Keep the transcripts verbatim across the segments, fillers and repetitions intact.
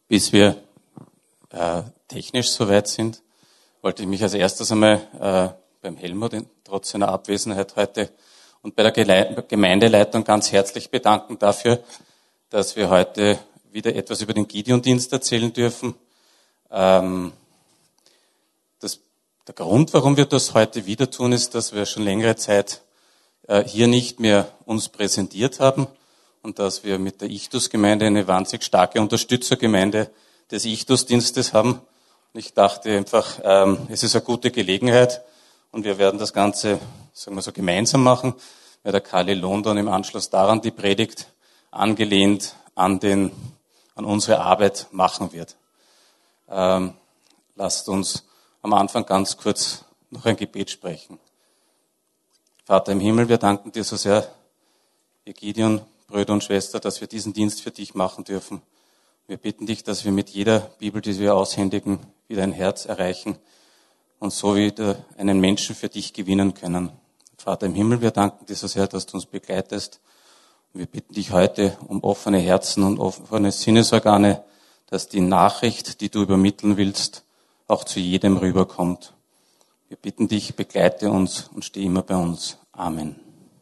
Bis wir äh, technisch soweit sind, wollte ich mich als erstes einmal äh, beim Helmut in, trotz seiner Abwesenheit heute und bei der Gele- Gemeindeleitung ganz herzlich bedanken dafür, dass wir heute wieder etwas über den Gideon-Dienst erzählen dürfen. Ähm, das, der Grund, warum wir das heute wieder tun, ist, dass wir schon längere Zeit äh, hier nicht mehr uns präsentiert haben und dass wir mit der Ichtus-Gemeinde eine wahnsinnig starke Unterstützergemeinde des Ichtus-Dienstes haben. Und ich dachte einfach, ähm, es ist eine gute Gelegenheit und wir werden das Ganze, sagen wir so, gemeinsam machen, weil der Kali London im Anschluss daran die Predigt angelehnt an den, an unsere Arbeit machen wird. Ähm, lasst uns am Anfang ganz kurz noch ein Gebet sprechen. Vater im Himmel, wir danken dir so sehr, ihr Gideon, Brüder und Schwester, dass wir diesen Dienst für dich machen dürfen. Wir bitten dich, dass wir mit jeder Bibel, die wir aushändigen, wieder ein Herz erreichen und so wieder einen Menschen für dich gewinnen können. Vater im Himmel, wir danken dir so sehr, dass du uns begleitest. Und wir bitten dich heute um offene Herzen und offene Sinnesorgane, dass die Nachricht, die du übermitteln willst, auch zu jedem rüberkommt. Wir bitten dich, begleite uns und steh immer bei uns. Amen.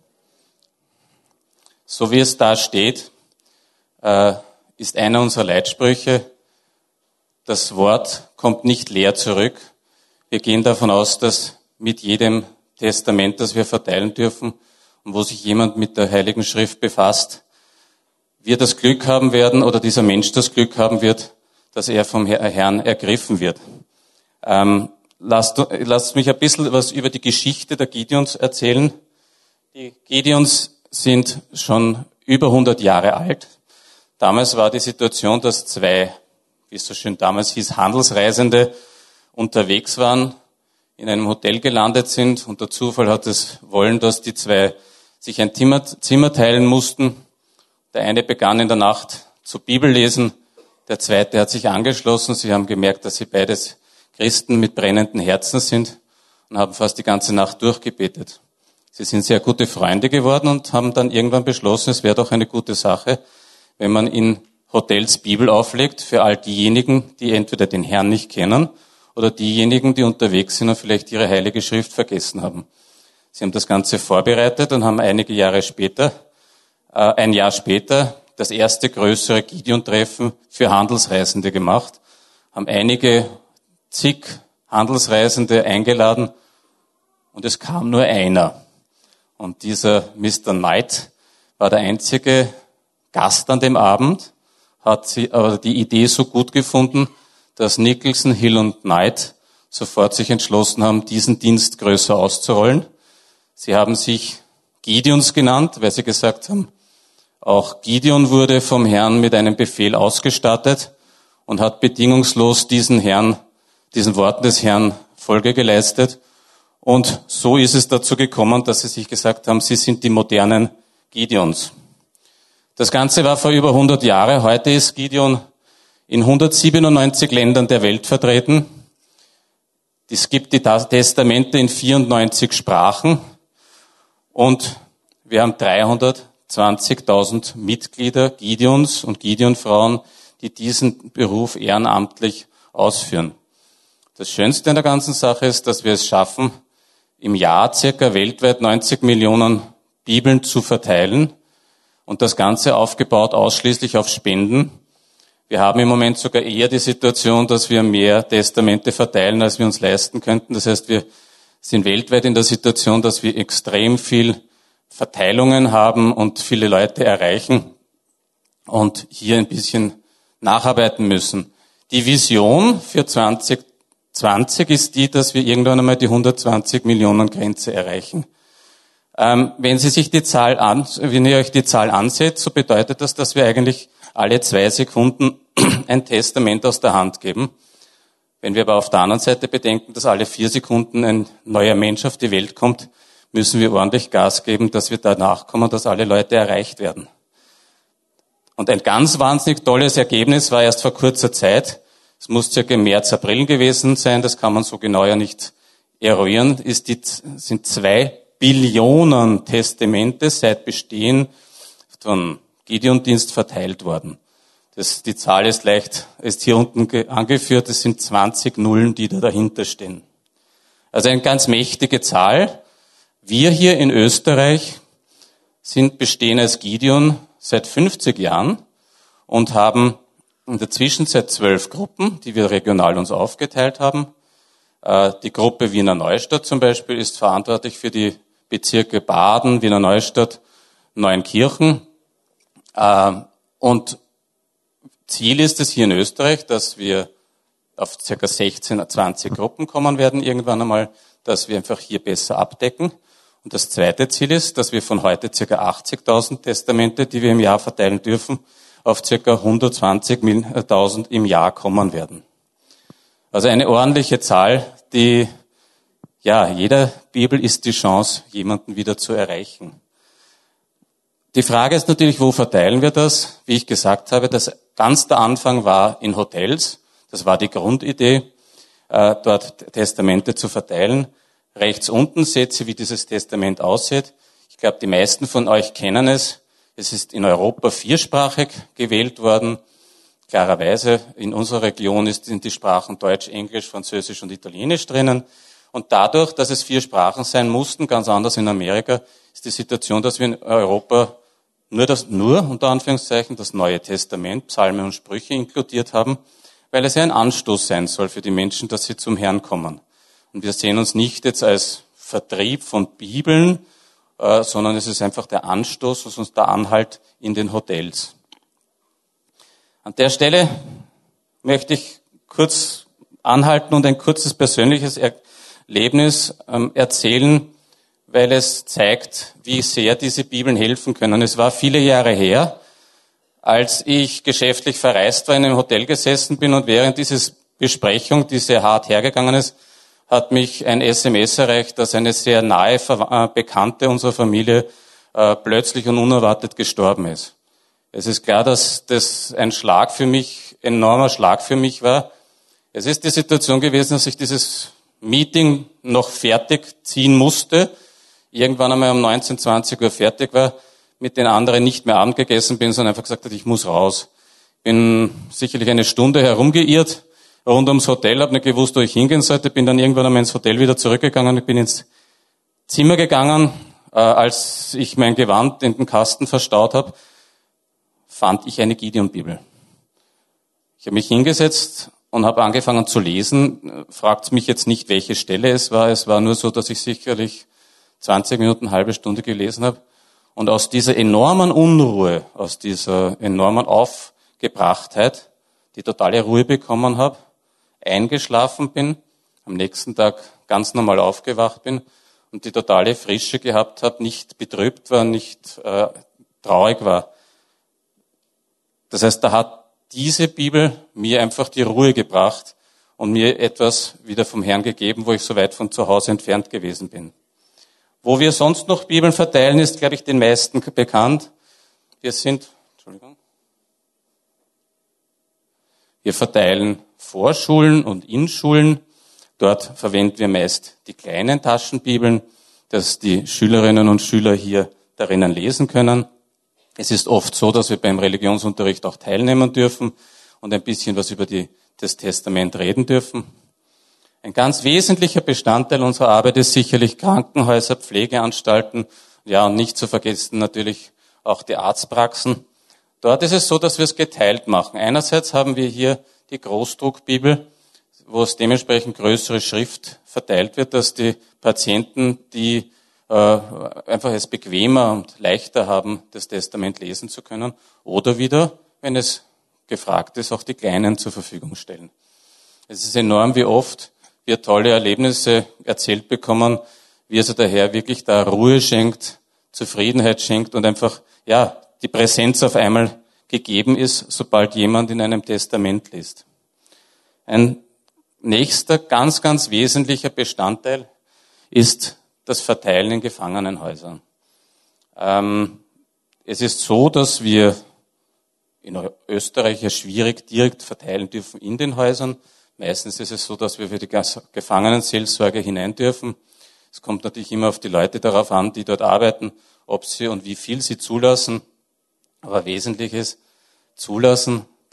So wie es da steht, äh, ist einer unserer Leitsprüche, das Wort kommt nicht leer zurück. Wir gehen davon aus, dass mit jedem Testament, das wir verteilen dürfen und wo sich jemand mit der Heiligen Schrift befasst, wir das Glück haben werden oder dieser Mensch das Glück haben wird, dass er vom Herrn ergriffen wird. Ähm, lasst, lasst mich ein bisschen was über die Geschichte der Gideons erzählen. Die Gideons sind schon über hundert Jahre alt. Damals war die Situation, dass zwei, wie es so schön damals hieß, Handelsreisende unterwegs waren, in einem Hotel gelandet sind und der Zufall hat es wollen, dass die zwei sich ein Zimmer, Zimmer teilen mussten. Der eine begann in der Nacht zu Bibellesen, der zweite hat sich angeschlossen. Sie haben gemerkt, dass sie beides Christen mit brennenden Herzen sind und haben fast die ganze Nacht durchgebetet. Sie sind sehr gute Freunde geworden und haben dann irgendwann beschlossen, es wäre doch eine gute Sache, wenn man in Hotels Bibel auflegt für all diejenigen, die entweder den Herrn nicht kennen oder diejenigen, die unterwegs sind und vielleicht ihre heilige Schrift vergessen haben. Sie haben das Ganze vorbereitet und haben einige Jahre später, äh, ein Jahr später, das erste größere Gideon-Treffen für Handelsreisende gemacht, haben einige zig Handelsreisende eingeladen und es kam nur einer. Und dieser Mister Knight war der einzige Gast an dem Abend, hat sie aber die Idee so gut gefunden, dass Nicholson, Hill und Knight sofort sich entschlossen haben, diesen Dienst größer auszurollen. Sie haben sich Gideons genannt, weil sie gesagt haben, auch Gideon wurde vom Herrn mit einem Befehl ausgestattet und hat bedingungslos diesen Herrn, diesen Worten des Herrn Folge geleistet. Und so ist es dazu gekommen, dass sie sich gesagt haben, sie sind die modernen Gideons. Das Ganze war vor über hundert Jahren. Heute ist Gideon in hundertsiebenundneunzig Ländern der Welt vertreten. Es gibt die Testamente in vierundneunzig Sprachen. Und wir haben dreihundertzwanzigtausend Mitglieder, Gideons und Gideon-Frauen, die diesen Beruf ehrenamtlich ausführen. Das Schönste an der ganzen Sache ist, dass wir es schaffen, im Jahr circa weltweit neunzig Millionen Bibeln zu verteilen und das Ganze aufgebaut ausschließlich auf Spenden. Wir haben im Moment sogar eher die Situation, dass wir mehr Testamente verteilen, als wir uns leisten könnten. Das heißt, wir sind weltweit in der Situation, dass wir extrem viel Verteilungen haben und viele Leute erreichen und hier ein bisschen nacharbeiten müssen. Die Vision für zwanzig zwanzig ist die, dass wir irgendwann einmal die hundertzwanzig Millionen Grenze erreichen. Ähm, wenn Sie sich die Zahl an, wenn ihr euch die Zahl anseht, so bedeutet das, dass wir eigentlich alle zwei Sekunden ein Testament aus der Hand geben. Wenn wir aber auf der anderen Seite bedenken, dass alle vier Sekunden ein neuer Mensch auf die Welt kommt, müssen wir ordentlich Gas geben, dass wir danach kommen, dass alle Leute erreicht werden. Und ein ganz wahnsinnig tolles Ergebnis war erst vor kurzer Zeit, es muss circa im März, April gewesen sein, das kann man so genau ja nicht eruieren, ist die, sind zwei Billionen Testamente seit Bestehen von Gideon-Dienst verteilt worden. Das, die Zahl ist leicht, ist hier unten angeführt, es sind zwanzig Nullen, die da dahinter stehen. Also eine ganz mächtige Zahl. Wir hier in Österreich sind bestehen als Gideon seit fünfzig Jahren und haben in der Zwischenzeit zwölf Gruppen, die wir regional uns aufgeteilt haben. Die Gruppe Wiener Neustadt zum Beispiel ist verantwortlich für die Bezirke Baden, Wiener Neustadt, Neunkirchen. Und Ziel ist es hier in Österreich, dass wir auf ca. sechzehn, zwanzig Gruppen kommen werden irgendwann einmal, dass wir einfach hier besser abdecken. Und das zweite Ziel ist, dass wir von heute ca. achtzigtausend Testamente, die wir im Jahr verteilen dürfen, auf ca. hundertzwanzigtausend im Jahr kommen werden. Also eine ordentliche Zahl, die, ja, jeder Bibel ist die Chance, jemanden wieder zu erreichen. Die Frage ist natürlich, wo verteilen wir das? Wie ich gesagt habe, das ganz der Anfang war in Hotels. Das war die Grundidee, äh, dort Testamente zu verteilen. Rechts unten seht ihr, wie dieses Testament aussieht. Ich glaube, die meisten von euch kennen es. Es ist in Europa viersprachig gewählt worden. Klarerweise in unserer Region sind die Sprachen Deutsch, Englisch, Französisch und Italienisch drinnen. Und dadurch, dass es vier Sprachen sein mussten, ganz anders in Amerika, ist die Situation, dass wir in Europa nur das, nur unter Anführungszeichen, das Neue Testament, Psalme und Sprüche inkludiert haben, weil es ja ein Anstoß sein soll für die Menschen, dass sie zum Herrn kommen. Und wir sehen uns nicht jetzt als Vertrieb von Bibeln, äh, sondern es ist einfach der Anstoß, was uns da anhalt in den Hotels. An der Stelle möchte ich kurz anhalten und ein kurzes persönliches Erlebnis ähm, erzählen, weil es zeigt, wie sehr diese Bibeln helfen können. Es war viele Jahre her, als ich geschäftlich verreist war, in einem Hotel gesessen bin und während dieser Besprechung, die sehr hart hergegangen ist, hat mich ein S M S erreicht, dass eine sehr nahe Bekannte unserer Familie äh, plötzlich und unerwartet gestorben ist. Es ist klar, dass das ein Schlag für mich, ein enormer Schlag für mich war. Es ist die Situation gewesen, dass ich dieses Meeting noch fertig ziehen musste, irgendwann einmal um neunzehn, zwanzig Uhr fertig war, mit den anderen nicht mehr Abend gegessen bin, sondern einfach gesagt habe, ich muss raus. Bin sicherlich eine Stunde herumgeirrt, rund ums Hotel, habe nicht gewusst, wo ich hingehen sollte, bin dann irgendwann einmal ins Hotel wieder zurückgegangen, ich bin ins Zimmer gegangen, äh, als ich mein Gewand in den Kasten verstaut habe, fand ich eine Gideon-Bibel. Ich habe mich hingesetzt und habe angefangen zu lesen. Fragt mich jetzt nicht, welche Stelle es war. Es war nur so, dass ich sicherlich zwanzig Minuten, halbe Stunde gelesen habe. Und aus dieser enormen Unruhe, aus dieser enormen Aufgebrachtheit, die totale Ruhe bekommen habe, eingeschlafen bin, am nächsten Tag ganz normal aufgewacht bin und die totale Frische gehabt habe, nicht betrübt war, nicht äh, traurig war. Das heißt, da hat diese Bibel mir einfach die Ruhe gebracht und mir etwas wieder vom Herrn gegeben, wo ich so weit von zu Hause entfernt gewesen bin. Wo wir sonst noch Bibeln verteilen, ist, glaube ich, den meisten bekannt. Wir sind, Entschuldigung, wir verteilen Vorschulen und in Schulen. Dort verwenden wir meist die kleinen Taschenbibeln, dass die Schülerinnen und Schüler hier darinnen lesen können. Es ist oft so, dass wir beim Religionsunterricht auch teilnehmen dürfen und ein bisschen was über die, das Testament reden dürfen. Ein ganz wesentlicher Bestandteil unserer Arbeit ist sicherlich Krankenhäuser, Pflegeanstalten, ja, und nicht zu vergessen natürlich auch die Arztpraxen. Dort ist es so, dass wir es geteilt machen. Einerseits haben wir hier die Großdruckbibel, wo es dementsprechend größere Schrift verteilt wird, dass die Patienten, die äh, einfach es bequemer und leichter haben, das Testament lesen zu können, oder wieder, wenn es gefragt ist, auch die Kleinen zur Verfügung stellen. Es ist enorm, wie oft wir tolle Erlebnisse erzählt bekommen, wie also der Herr wirklich da Ruhe schenkt, Zufriedenheit schenkt und einfach, ja, die Präsenz auf einmal gegeben ist, sobald jemand in einem Testament liest. Ein nächster ganz, ganz wesentlicher Bestandteil ist das Verteilen in Gefangenenhäusern. Ähm, es ist so, dass wir in Österreich ja schwierig direkt verteilen dürfen in den Häusern. Meistens ist es so, dass wir für die Gefangenenseelsorge hinein dürfen. Es kommt natürlich immer auf die Leute darauf an, die dort arbeiten, ob sie und wie viel sie zulassen. Aber wesentlich ist, zulassen,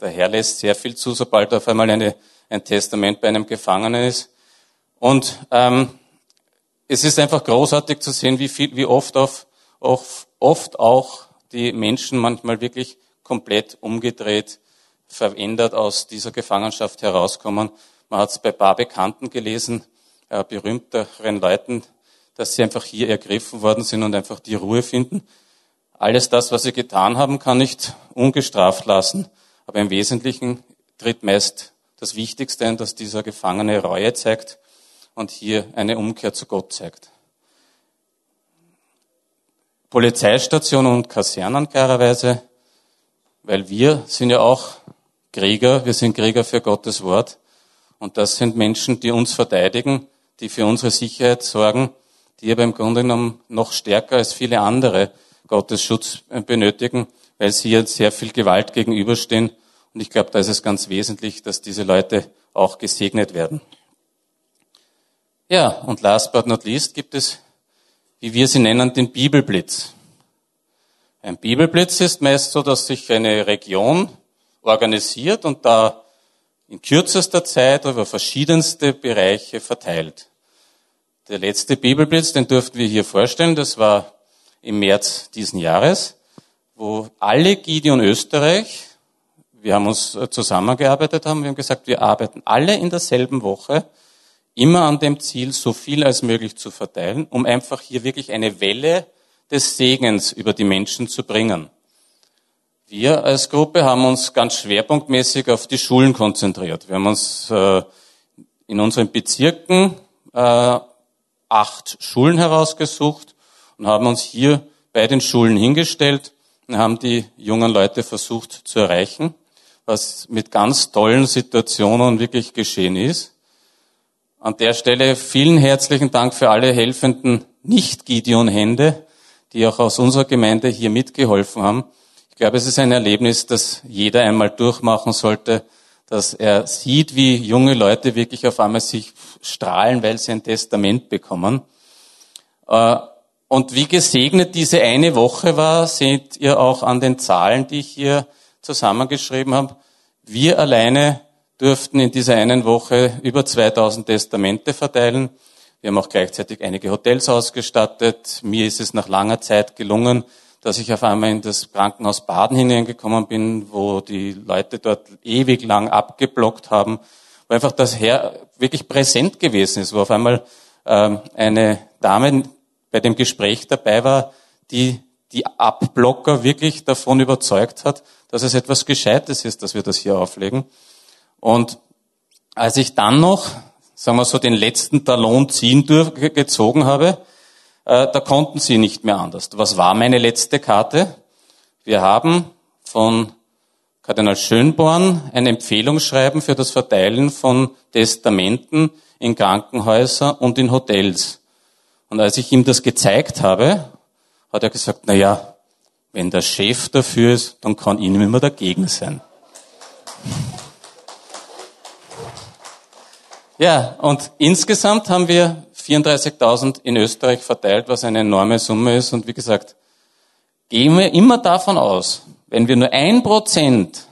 der Herr lässt sehr viel zu, sobald auf einmal eine, ein Testament bei einem Gefangenen ist. Und ähm, es ist einfach großartig zu sehen, wie viel, wie oft, auf, auf, oft auch die Menschen manchmal wirklich komplett umgedreht, verändert aus dieser Gefangenschaft herauskommen. Man hat es bei ein paar Bekannten gelesen, äh, berühmteren Leuten, dass sie einfach hier ergriffen worden sind und einfach die Ruhe finden. Alles das, was sie getan haben, kann nicht ungestraft lassen. Aber im Wesentlichen tritt meist das Wichtigste ein, dass dieser Gefangene Reue zeigt und hier eine Umkehr zu Gott zeigt. Polizeistation und Kasernen klarerweise, weil wir sind ja auch Krieger, wir sind Krieger für Gottes Wort. Und das sind Menschen, die uns verteidigen, die für unsere Sicherheit sorgen, die aber im Grunde genommen noch stärker als viele andere Gottes Schutz benötigen, weil sie jetzt sehr viel Gewalt gegenüberstehen. Und ich glaube, da ist es ganz wesentlich, dass diese Leute auch gesegnet werden. Ja, und last but not least gibt es, wie wir sie nennen, den Bibelblitz. Ein Bibelblitz ist meist so, dass sich eine Region organisiert und da in kürzester Zeit über verschiedenste Bereiche verteilt. Der letzte Bibelblitz, den durften wir hier vorstellen, das war im März diesen Jahres, wo alle Gideon Österreich, wir haben uns zusammengearbeitet haben, wir haben gesagt, wir arbeiten alle in derselben Woche, immer an dem Ziel, so viel als möglich zu verteilen, um einfach hier wirklich eine Welle des Segens über die Menschen zu bringen. Wir als Gruppe haben uns ganz schwerpunktmäßig auf die Schulen konzentriert. Wir haben uns äh, in unseren Bezirken äh, acht Schulen herausgesucht und haben uns hier bei den Schulen hingestellt und haben die jungen Leute versucht zu erreichen, was mit ganz tollen Situationen wirklich geschehen ist. An der Stelle vielen herzlichen Dank für alle helfenden Nicht-Gideon-Hände, die auch aus unserer Gemeinde hier mitgeholfen haben. Ich glaube, es ist ein Erlebnis, das jeder einmal durchmachen sollte, dass er sieht, wie junge Leute wirklich auf einmal sich strahlen, weil sie ein Testament bekommen. Und wie gesegnet diese eine Woche war, seht ihr auch an den Zahlen, die ich hier zusammengeschrieben habe. Wir alleine durften in dieser einen Woche über zweitausend Testamente verteilen. Wir haben auch gleichzeitig einige Hotels ausgestattet. Mir ist es nach langer Zeit gelungen, dass ich auf einmal in das Krankenhaus Baden hineingekommen bin, wo die Leute dort ewig lang abgeblockt haben, wo einfach das Herr wirklich präsent gewesen ist, wo auf einmal ähm, eine Dame bei dem Gespräch dabei war, die die Abblocker wirklich davon überzeugt hat, dass es etwas Gescheites ist, dass wir das hier auflegen. Und als ich dann noch, sagen wir so, den letzten Talon ziehen durch, gezogen habe, äh, da konnten sie nicht mehr anders. Was war meine letzte Karte? Wir haben von Kardinal Schönborn ein Empfehlungsschreiben für das Verteilen von Testamenten in Krankenhäusern und in Hotels. Und als ich ihm das gezeigt habe, hat er gesagt, na ja, wenn der Chef dafür ist, dann kann ich nicht mehr dagegen sein. Ja, und insgesamt haben wir vierunddreißigtausend in Österreich verteilt, was eine enorme Summe ist. Und wie gesagt, gehen wir immer davon aus, wenn wir nur ein Prozent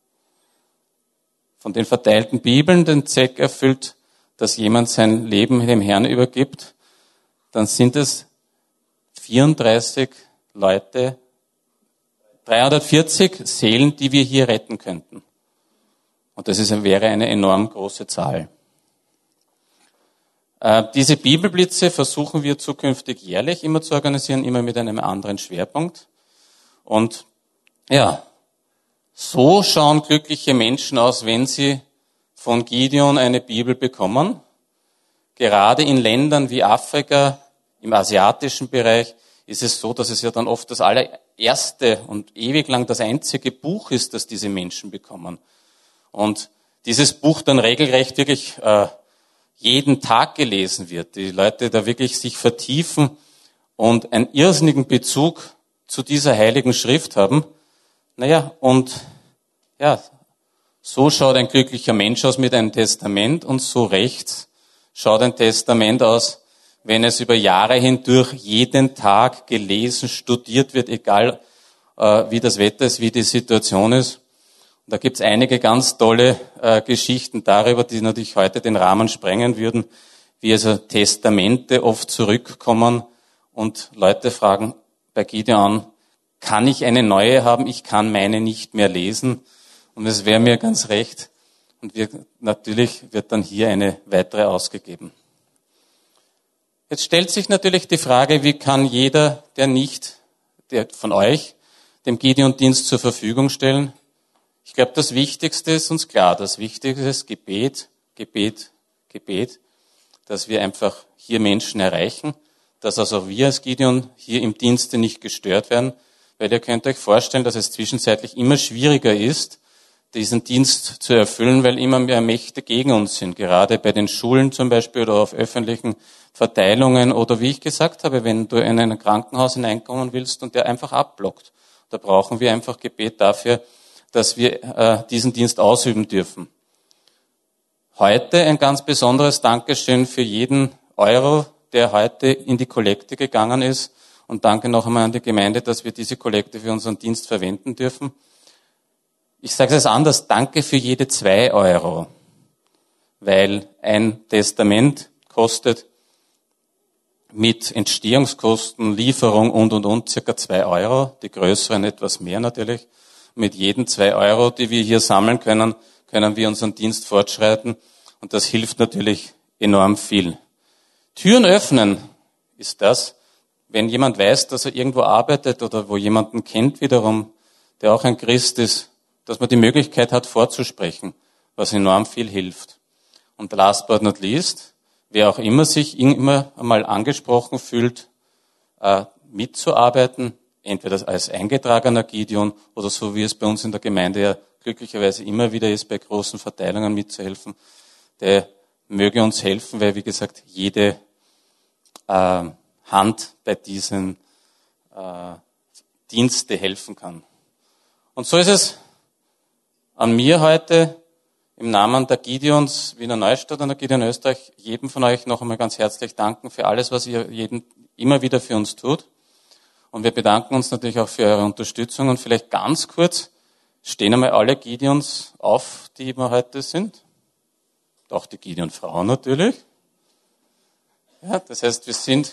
von den verteilten Bibeln den Zweck erfüllt, dass jemand sein Leben dem Herrn übergibt, dann sind es vierunddreißig Leute, dreihundertvierzig Seelen, die wir hier retten könnten. Und das ist, wäre eine enorm große Zahl. Äh, diese Bibelblitze versuchen wir zukünftig jährlich immer zu organisieren, immer mit einem anderen Schwerpunkt. Und ja, so schauen glückliche Menschen aus, wenn sie von Gideon eine Bibel bekommen. Gerade in Ländern wie Afrika, im asiatischen Bereich, ist es so, dass es ja dann oft das allererste und ewig lang das einzige Buch ist, das diese Menschen bekommen. Und dieses Buch dann regelrecht wirklich äh, jeden Tag gelesen wird. Die Leute da wirklich sich vertiefen und einen irrsinnigen Bezug zu dieser heiligen Schrift haben. Naja, und ja, so schaut ein glücklicher Mensch aus mit einem Testament und so rechts schaut ein Testament aus, wenn es über Jahre hindurch jeden Tag gelesen, studiert wird, egal äh, wie das Wetter ist, wie die Situation ist. Da gibt's einige ganz tolle äh, Geschichten darüber, die natürlich heute den Rahmen sprengen würden, wie also Testamente oft zurückkommen und Leute fragen bei Gideon, kann ich eine neue haben? Ich kann meine nicht mehr lesen. Und es wäre mir ganz recht. Und wir, natürlich wird dann hier eine weitere ausgegeben. Jetzt stellt sich natürlich die Frage, wie kann jeder, der nicht, der von euch, dem Gideon-Dienst zur Verfügung stellen? Ich glaube, das Wichtigste ist uns klar. Das Wichtigste ist Gebet, Gebet, Gebet, dass wir einfach hier Menschen erreichen, dass also wir als Gideon hier im Dienste nicht gestört werden, weil ihr könnt euch vorstellen, dass es zwischenzeitlich immer schwieriger ist, diesen Dienst zu erfüllen, weil immer mehr Mächte gegen uns sind, gerade bei den Schulen zum Beispiel oder auf öffentlichen Verteilungen oder wie ich gesagt habe, wenn du in ein Krankenhaus hineinkommen willst und der einfach abblockt. Da brauchen wir einfach Gebet dafür, dass wir äh, diesen Dienst ausüben dürfen. Heute ein ganz besonderes Dankeschön für jeden Euro, der heute in die Kollekte gegangen ist. Und danke noch einmal an die Gemeinde, dass wir diese Kollekte für unseren Dienst verwenden dürfen. Ich sage es anders, danke für jede zwei Euro, weil ein Testament kostet mit Entstehungskosten, Lieferung und, und, und circa zwei Euro, die größeren etwas mehr natürlich. Mit jeden zwei Euro, die wir hier sammeln können, können wir unseren Dienst fortschreiten. Und das hilft natürlich enorm viel. Türen öffnen ist das, wenn jemand weiß, dass er irgendwo arbeitet oder wo jemanden kennt wiederum, der auch ein Christ ist, dass man die Möglichkeit hat, vorzusprechen, was enorm viel hilft. Und last but not least, wer auch immer sich immer einmal angesprochen fühlt, äh, mitzuarbeiten, entweder als eingetragener Gideon oder so wie es bei uns in der Gemeinde ja glücklicherweise immer wieder ist, bei großen Verteilungen mitzuhelfen, der möge uns helfen, weil wie gesagt, jede äh, Hand bei diesen äh, Dienste helfen kann. Und so ist es an mir heute im Namen der Gideons Wiener Neustadt und der Gideon Österreich jedem von euch noch einmal ganz herzlich danken für alles, was ihr jeden, immer wieder für uns tut. Und wir bedanken uns natürlich auch für eure Unterstützung. Und vielleicht ganz kurz, stehen einmal alle Gideons auf, die wir heute sind. Auch die Gideon-Frauen natürlich. Ja, das heißt, wir sind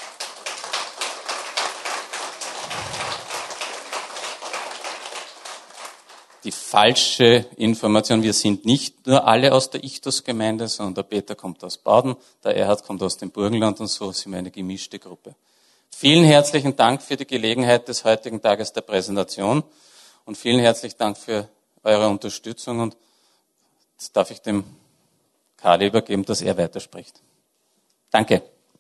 die falsche Information. Wir sind nicht nur alle aus der Ichtus-Gemeinde, sondern der Peter kommt aus Baden, der Erhard kommt aus dem Burgenland und so sind wir eine gemischte Gruppe. Vielen herzlichen Dank für die Gelegenheit des heutigen Tages der Präsentation und vielen herzlichen Dank für eure Unterstützung und jetzt darf ich dem Kali übergeben, dass er weiterspricht. Danke.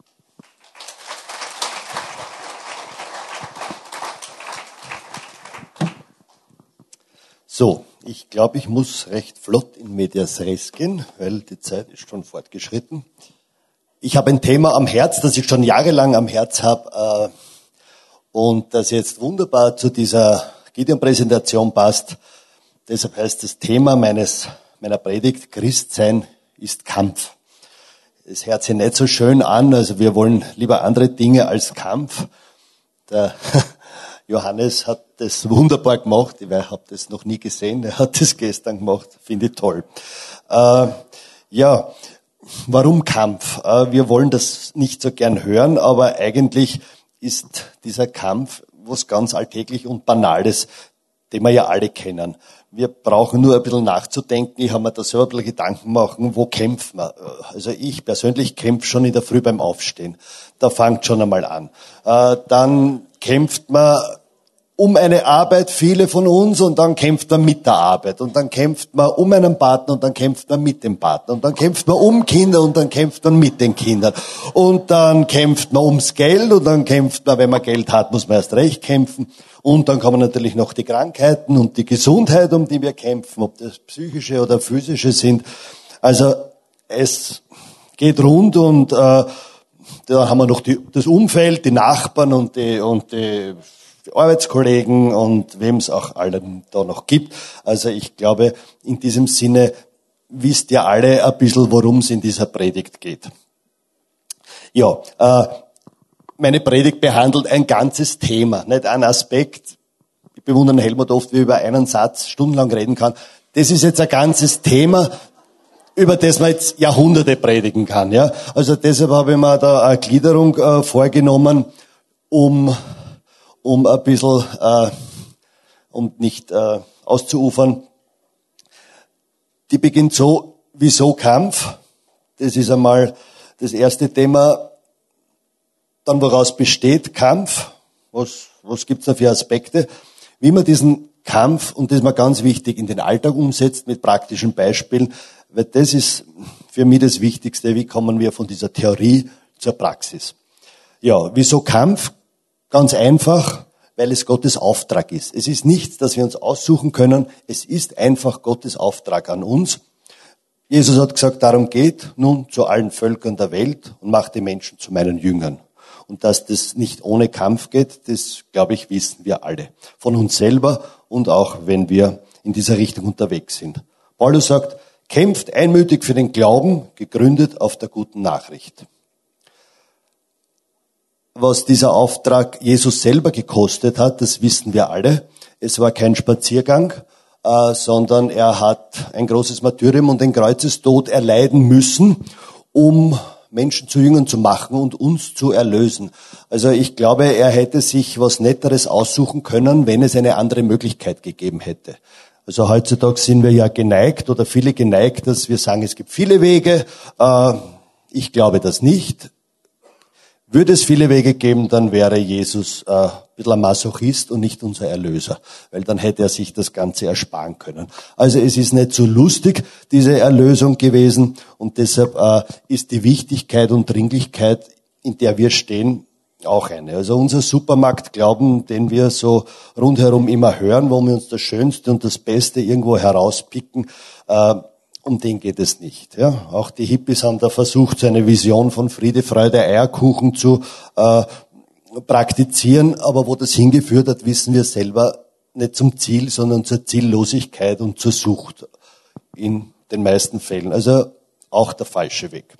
So, ich glaube, ich muss recht flott in medias res gehen, weil die Zeit ist schon fortgeschritten. Ich habe ein Thema am Herz, das ich schon jahrelang am Herz habe äh, und das jetzt wunderbar zu dieser Gideon-Präsentation passt. Deshalb heißt das Thema meines meiner Predigt, Christsein ist Kampf. Es hört sich nicht so schön an, also wir wollen lieber andere Dinge als Kampf. Der Johannes hat das wunderbar gemacht, ich habe das noch nie gesehen, er hat das gestern gemacht, finde ich toll. Äh, ja, warum Kampf? Äh, wir wollen das nicht so gern hören, aber eigentlich ist dieser Kampf was ganz Alltäglich und Banales, den wir ja alle kennen. Wir brauchen nur ein bisschen nachzudenken. Ich habe mir da selber ein bisschen Gedanken machen, wo kämpft man? Also ich persönlich kämpfe schon in der Früh beim Aufstehen. Da fängt schon einmal an. Äh, dann kämpft man um eine Arbeit, viele von uns, und dann kämpft man mit der Arbeit. Und dann kämpft man um einen Partner und dann kämpft man mit dem Partner. Und dann kämpft man um Kinder und dann kämpft man mit den Kindern. Und dann kämpft man ums Geld und dann kämpft man, wenn man Geld hat, muss man erst recht kämpfen. Und dann kommen natürlich noch die Krankheiten und die Gesundheit, um die wir kämpfen, ob das psychische oder physische sind. Also es geht rund und äh, da haben wir noch die, das Umfeld, die Nachbarn und die, und die Arbeitskollegen und wem es auch allen da noch gibt. Also ich glaube, in diesem Sinne wisst ihr alle ein bisschen, worum es in dieser Predigt geht. Ja, äh, meine Predigt behandelt ein ganzes Thema, nicht ein Aspekt. Ich bewundere Helmut oft, wie er über einen Satz stundenlang reden kann. Das ist jetzt ein ganzes Thema, über das man jetzt Jahrhunderte predigen kann. Ja? Also deshalb habe ich mir da eine Gliederung äh, vorgenommen, um, um ein bisschen, äh, um nicht äh, auszuufern. Die beginnt so, wieso Kampf? Das ist einmal das erste Thema. Dann, woraus besteht Kampf? Was, was gibt's da für Aspekte? Wie man diesen Kampf, und das ist mir ganz wichtig, in den Alltag umsetzt mit praktischen Beispielen, weil das ist für mich das Wichtigste. Wie kommen wir von dieser Theorie zur Praxis? Ja, wieso Kampf? Ganz einfach, weil es Gottes Auftrag ist. Es ist nichts, das wir uns aussuchen können. Es ist einfach Gottes Auftrag an uns. Jesus hat gesagt, darum geht nun zu allen Völkern der Welt und macht die Menschen zu meinen Jüngern. Und dass das nicht ohne Kampf geht, das, glaube ich, wissen wir alle. Von uns selber und auch, wenn wir in dieser Richtung unterwegs sind. Paulus sagt, kämpft einmütig für den Glauben, gegründet auf der guten Nachricht. Was dieser Auftrag Jesus selber gekostet hat, das wissen wir alle. Es war kein Spaziergang, äh, sondern er hat ein großes Martyrium und den Kreuzestod erleiden müssen, um Menschen zu Jüngern zu machen und uns zu erlösen. Also ich glaube, er hätte sich was Netteres aussuchen können, wenn es eine andere Möglichkeit gegeben hätte. Also heutzutage sind wir ja geneigt oder viele geneigt, dass wir sagen, es gibt viele Wege. Äh, ich glaube das nicht. Würde es viele Wege geben, dann wäre Jesus äh, ein bisschen ein Masochist und nicht unser Erlöser, weil dann hätte er sich das Ganze ersparen können. Also es ist nicht so lustig, diese Erlösung gewesen, und deshalb äh, ist die Wichtigkeit und Dringlichkeit, in der wir stehen, auch eine. Also unser Supermarktglauben, den wir so rundherum immer hören, wo wir uns das Schönste und das Beste irgendwo herauspicken, äh, um den geht es nicht. Ja, auch die Hippies haben da versucht, so eine Vision von Friede, Freude, Eierkuchen zu äh, praktizieren. Aber wo das hingeführt hat, wissen wir selber, nicht zum Ziel, sondern zur Ziellosigkeit und zur Sucht in den meisten Fällen. Also auch der falsche Weg.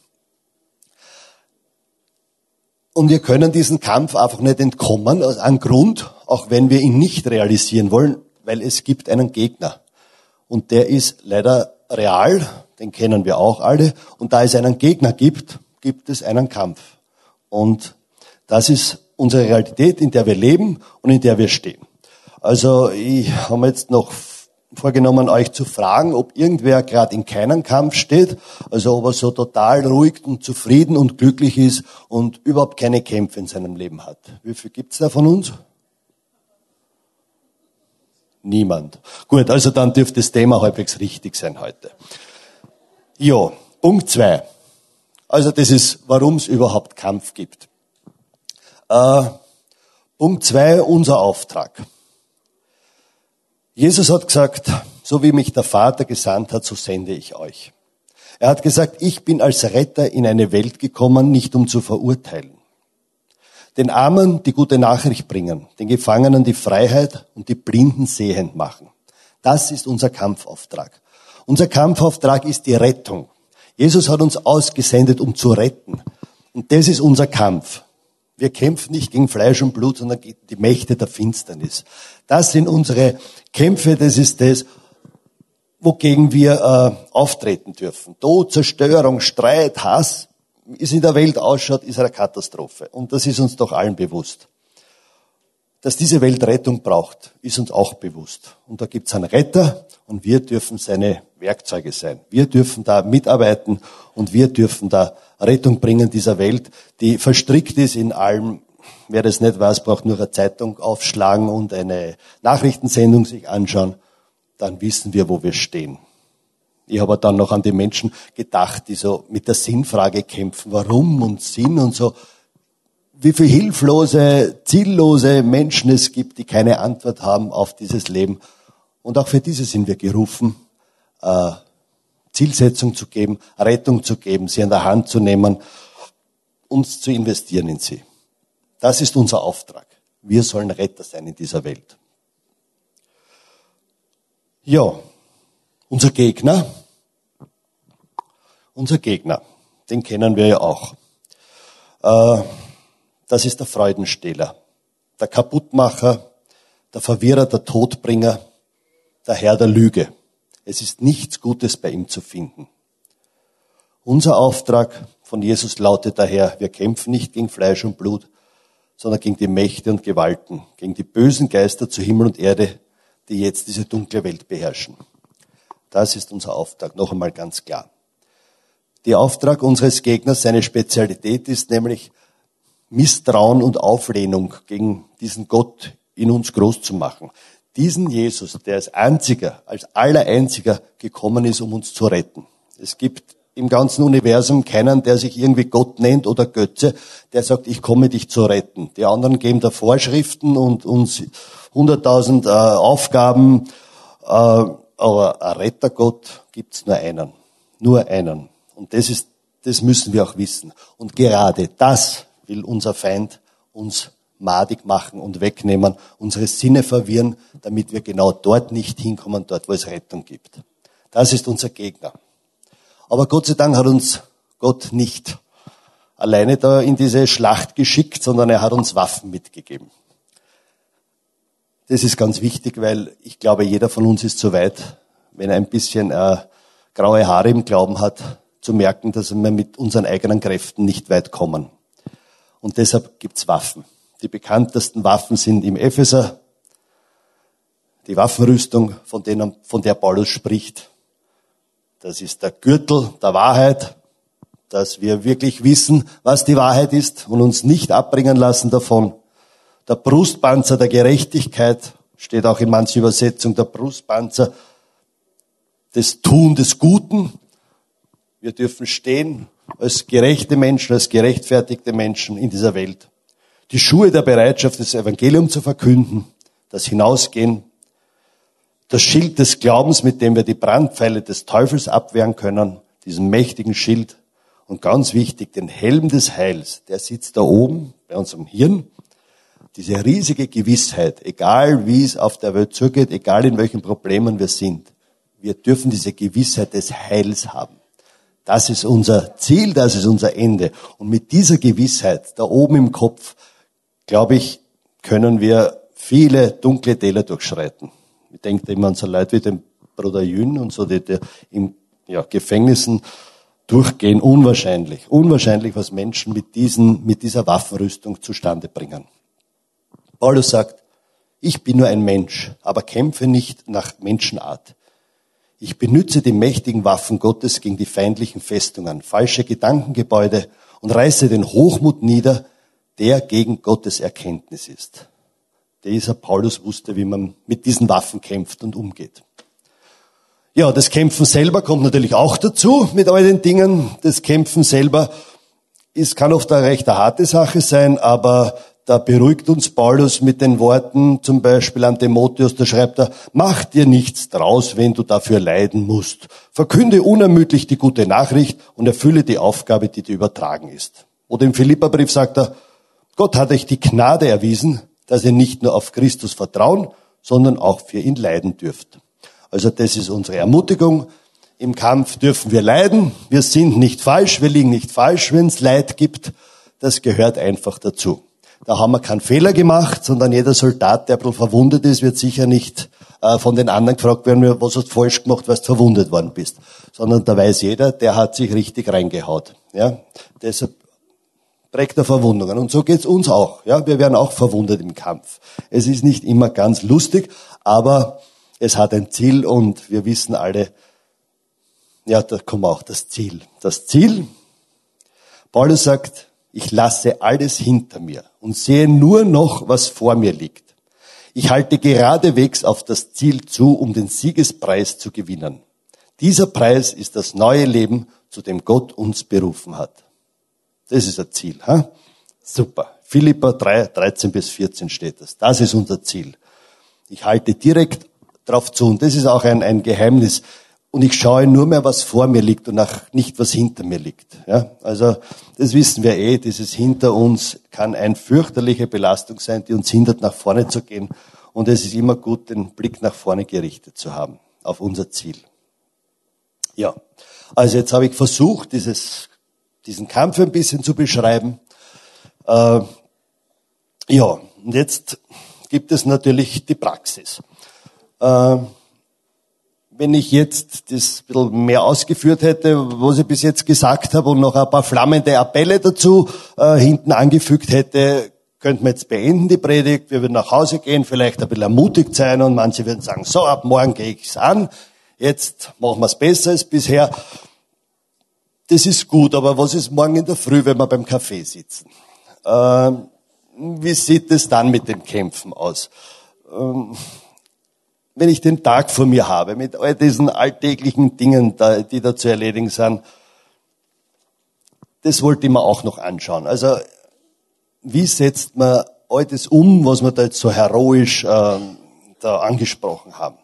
Und wir können diesen Kampf einfach nicht entkommen, aus einem Grund, auch wenn wir ihn nicht realisieren wollen, weil es gibt einen Gegner. Und der ist leider real, den kennen wir auch alle. Und da es einen Gegner gibt, gibt es einen Kampf. Und das ist unsere Realität, in der wir leben und in der wir stehen. Also ich habe mir jetzt noch vorgenommen, euch zu fragen, ob irgendwer gerade in keinem Kampf steht, also ob er so total ruhig und zufrieden und glücklich ist und überhaupt keine Kämpfe in seinem Leben hat. Wie viel gibt's da von uns? Niemand. Gut, also dann dürfte das Thema halbwegs richtig sein heute. Ja, Punkt zwei. Also das ist, warum es überhaupt Kampf gibt. Äh, Punkt zwei, unser Auftrag. Jesus hat gesagt, so wie mich der Vater gesandt hat, so sende ich euch. Er hat gesagt, ich bin als Retter in eine Welt gekommen, nicht um zu verurteilen. Den Armen die gute Nachricht bringen, den Gefangenen die Freiheit und die Blinden sehend machen. Das ist unser Kampfauftrag. Unser Kampfauftrag ist die Rettung. Jesus hat uns ausgesendet, um zu retten. Und das ist unser Kampf. Wir kämpfen nicht gegen Fleisch und Blut, sondern gegen die Mächte der Finsternis. Das sind unsere Kämpfe, das ist das, wogegen wir äh, auftreten dürfen. Tod, Zerstörung, Streit, Hass, wie es in der Welt ausschaut, ist eine Katastrophe. Und das ist uns doch allen bewusst. Dass diese Welt Rettung braucht, ist uns auch bewusst. Und da gibt es einen Retter und wir dürfen seine Werkzeuge sein. Wir dürfen da mitarbeiten und wir dürfen da Rettung bringen dieser Welt, die verstrickt ist in allem. Wer das nicht weiß, braucht nur eine Zeitung aufschlagen und eine Nachrichtensendung sich anschauen. Dann wissen wir, wo wir stehen. Ich habe dann noch an die Menschen gedacht, die so mit der Sinnfrage kämpfen. Warum und Sinn und so. Wie viele hilflose, ziellose Menschen es gibt, die keine Antwort haben auf dieses Leben. Und auch für diese sind wir gerufen, äh, Zielsetzung zu geben, Rettung zu geben, sie an der Hand zu nehmen, uns zu investieren in sie. Das ist unser Auftrag. Wir sollen Retter sein in dieser Welt. Ja, unser Gegner, unser Gegner, den kennen wir ja auch. Äh, das ist der Freudenstehler, der Kaputtmacher, der Verwirrer, der Todbringer, der Herr der Lüge. Es ist nichts Gutes bei ihm zu finden. Unser Auftrag von Jesus lautet daher, wir kämpfen nicht gegen Fleisch und Blut, sondern gegen die Mächte und Gewalten, gegen die bösen Geister zu Himmel und Erde, die jetzt diese dunkle Welt beherrschen. Das ist unser Auftrag, noch einmal ganz klar. Der Auftrag unseres Gegners, seine Spezialität ist nämlich Misstrauen und Auflehnung gegen diesen Gott in uns groß zu machen. Diesen Jesus, der als einziger, als allereinziger gekommen ist, um uns zu retten. Es gibt im ganzen Universum keinen, der sich irgendwie Gott nennt oder Götze, der sagt, ich komme dich zu retten. Die anderen geben da Vorschriften und uns hunderttausend äh, Aufgaben, äh, aber ein Rettergott gibt's nur einen. Nur einen. Und das ist, das müssen wir auch wissen. Und gerade das will unser Feind uns madig machen und wegnehmen, unsere Sinne verwirren, damit wir genau dort nicht hinkommen, dort, wo es Rettung gibt. Das ist unser Gegner. Aber Gott sei Dank hat uns Gott nicht alleine da in diese Schlacht geschickt, sondern er hat uns Waffen mitgegeben. Das ist ganz wichtig, weil ich glaube, jeder von uns ist so weit, wenn er ein bisschen äh, graue Haare im Glauben hat, zu merken, dass wir mit unseren eigenen Kräften nicht weit kommen. Und deshalb gibt's Waffen. Die bekanntesten Waffen sind im Epheser, die Waffenrüstung, von, denen, von der Paulus spricht. Das ist der Gürtel der Wahrheit, dass wir wirklich wissen, was die Wahrheit ist und uns nicht abbringen lassen davon. Der Brustpanzer der Gerechtigkeit, steht auch in manchen Übersetzungen, der Brustpanzer des Tun des Guten. Wir dürfen stehen als gerechte Menschen, als gerechtfertigte Menschen in dieser Welt. Die Schuhe der Bereitschaft, das Evangelium zu verkünden, das Hinausgehen, das Schild des Glaubens, mit dem wir die Brandpfeile des Teufels abwehren können, diesen mächtigen Schild. Und ganz wichtig, den Helm des Heils, der sitzt da oben bei unserem Hirn. Diese riesige Gewissheit, egal wie es auf der Welt zugeht, egal in welchen Problemen wir sind, wir dürfen diese Gewissheit des Heils haben. Das ist unser Ziel, das ist unser Ende. Und mit dieser Gewissheit da oben im Kopf, glaube ich, können wir viele dunkle Täler durchschreiten. Ich denke immer an so Leute wie den Bruder Jün und so, die, die in ja, Gefängnissen durchgehen. Unwahrscheinlich. Unwahrscheinlich, was Menschen mit, diesen, mit dieser Waffenrüstung zustande bringen. Paulus sagt, ich bin nur ein Mensch, aber kämpfe nicht nach Menschenart. Ich benütze die mächtigen Waffen Gottes gegen die feindlichen Festungen, falsche Gedankengebäude und reiße den Hochmut nieder, der gegen Gottes Erkenntnis ist. Dieser Paulus wusste, wie man mit diesen Waffen kämpft und umgeht. Ja, das Kämpfen selber kommt natürlich auch dazu mit all den Dingen. Das Kämpfen selber ist, kann oft eine recht harte Sache sein, aber da beruhigt uns Paulus mit den Worten, zum Beispiel an Timotheus, da schreibt er, mach dir nichts draus, wenn du dafür leiden musst. Verkünde unermüdlich die gute Nachricht und erfülle die Aufgabe, die dir übertragen ist. Oder im Philipperbrief sagt er, Gott hat euch die Gnade erwiesen, dass ihr nicht nur auf Christus vertrauen, sondern auch für ihn leiden dürft. Also das ist unsere Ermutigung. Im Kampf dürfen wir leiden. Wir sind nicht falsch, wir liegen nicht falsch, wenn es Leid gibt. Das gehört einfach dazu. Da haben wir keinen Fehler gemacht, sondern jeder Soldat, der ein bisschen verwundet ist, wird sicher nicht äh, von den anderen gefragt werden, was hast du falsch gemacht, weil du verwundet worden bist. Sondern da weiß jeder, der hat sich richtig reingehaut. Ja? Deshalb trägt er Verwundungen. Und so geht's uns auch. Ja? Wir werden auch verwundet im Kampf. Es ist nicht immer ganz lustig, aber es hat ein Ziel und wir wissen alle, ja, da kommt auch das Ziel. Das Ziel, Paulus sagt, ich lasse alles hinter mir und sehe nur noch, was vor mir liegt. Ich halte geradewegs auf das Ziel zu, um den Siegespreis zu gewinnen. Dieser Preis ist das neue Leben, zu dem Gott uns berufen hat. Das ist ein Ziel. Ha? Super. Philipper drei, dreizehn bis vierzehn steht das. Das ist unser Ziel. Ich halte direkt drauf zu und das ist auch ein, ein Geheimnis. Und ich schaue nur mehr, was vor mir liegt und auch nicht, was hinter mir liegt. Ja, also das wissen wir eh, dieses hinter uns kann eine fürchterliche Belastung sein, die uns hindert, nach vorne zu gehen. Und es ist immer gut, den Blick nach vorne gerichtet zu haben, auf unser Ziel. Ja, also jetzt habe ich versucht, dieses, diesen Kampf ein bisschen zu beschreiben. Äh, ja, und jetzt gibt es natürlich die Praxis. Äh, wenn ich jetzt das ein bisschen mehr ausgeführt hätte, was ich bis jetzt gesagt habe, und noch ein paar flammende Appelle dazu äh, hinten angefügt hätte, könnten wir jetzt beenden die Predigt. Wir würden nach Hause gehen, vielleicht ein bisschen ermutigt sein und manche würden sagen, so, ab morgen gehe ich's an. Jetzt machen wir es besser als bisher. Das ist gut, aber was ist morgen in der Früh, wenn wir beim Kaffee sitzen? Ähm, wie sieht es dann mit dem Kämpfen aus? Ähm, wenn ich den Tag vor mir habe, mit all diesen alltäglichen Dingen, die da zu erledigen sind, das wollte ich mir auch noch anschauen. Also, wie setzt man all das um, was wir da jetzt so heroisch ähm, da angesprochen haben?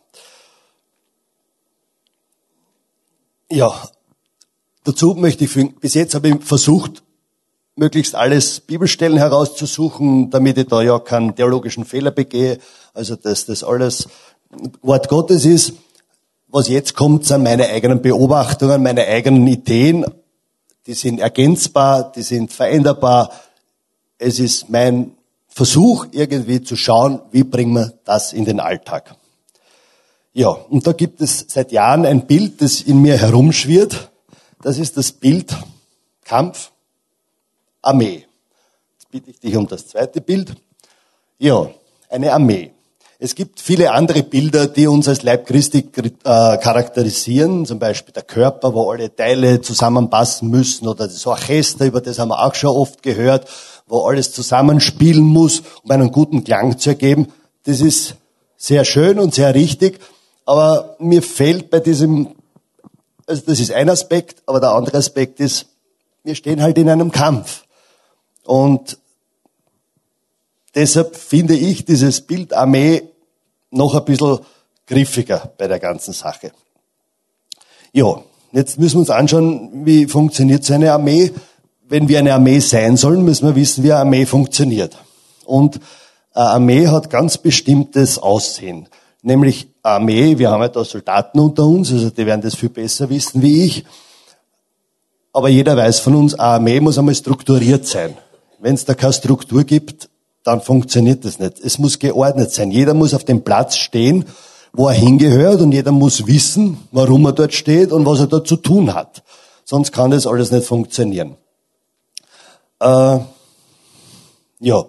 Ja, dazu möchte ich fügen, bis jetzt habe ich versucht, möglichst alles Bibelstellen herauszusuchen, damit ich da ja keinen theologischen Fehler begehe, also dass das alles Wort Gottes ist. Was jetzt kommt, sind meine eigenen Beobachtungen, meine eigenen Ideen, die sind ergänzbar, die sind veränderbar. Es ist mein Versuch, irgendwie zu schauen, wie bringen wir das in den Alltag. Ja, und da gibt es seit Jahren ein Bild, das in mir herumschwirrt. Das ist das Bild Kampf, Armee. Jetzt bitte ich dich um das zweite Bild. Ja, eine Armee. Es gibt viele andere Bilder, die uns als Leib Christi äh, charakterisieren, zum Beispiel der Körper, wo alle Teile zusammenpassen müssen, oder das Orchester, über das haben wir auch schon oft gehört, wo alles zusammenspielen muss, um einen guten Klang zu ergeben. Das ist sehr schön und sehr richtig, aber mir fehlt bei diesem, also das ist ein Aspekt, aber der andere Aspekt ist, wir stehen halt in einem Kampf. Und deshalb finde ich dieses Bild Armee noch ein bisschen griffiger bei der ganzen Sache. Ja, jetzt müssen wir uns anschauen, wie funktioniert so eine Armee. Wenn wir eine Armee sein sollen, müssen wir wissen, wie eine Armee funktioniert. Und eine Armee hat ganz bestimmtes Aussehen. Nämlich Armee, wir haben ja da Soldaten unter uns, also die werden das viel besser wissen wie ich. Aber jeder weiß von uns, eine Armee muss einmal strukturiert sein. Wenn es da keine Struktur gibt, dann funktioniert das nicht. Es muss geordnet sein. Jeder muss auf dem Platz stehen, wo er hingehört, und jeder muss wissen, warum er dort steht und was er dort zu tun hat. Sonst kann das alles nicht funktionieren. Äh, ja.